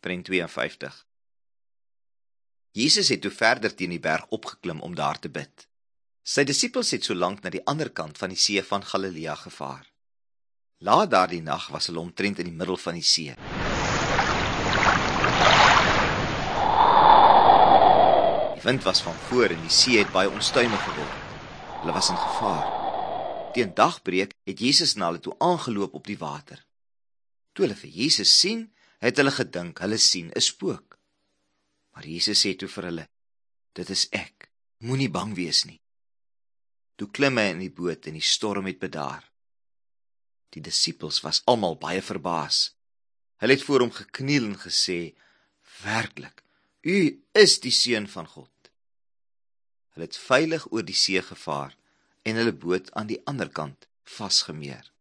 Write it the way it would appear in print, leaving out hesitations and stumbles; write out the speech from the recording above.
Prent 52. Jesus het toe verder teen die berg opgeklim om daar te bid. Sy disippels het so lank na die ander kant van die see van Galilea gevaar. Laat daardie nag was hulle omtrent in die middel van die see. Die wind was van voor en die see het baie onstuimig geword. Hulle was in gevaar. Teen dagbreek het Jesus na hulle toe aangeloop op die water. Toe hulle vir Jesus sien, het hulle gedink hulle sien 'n spook. Maar Jesus sê toe vir hulle, dit is ek, moenie bang wees nie. Toe klim hy in die boot en die storm het bedaar. Die disippels was almal baie verbaas. Hulle het voor hom gekniel en gesê, werklik, u is die Seun van God. Hulle het veilig oor die see gevaar en hulle boot aan die ander kant vasgemeer.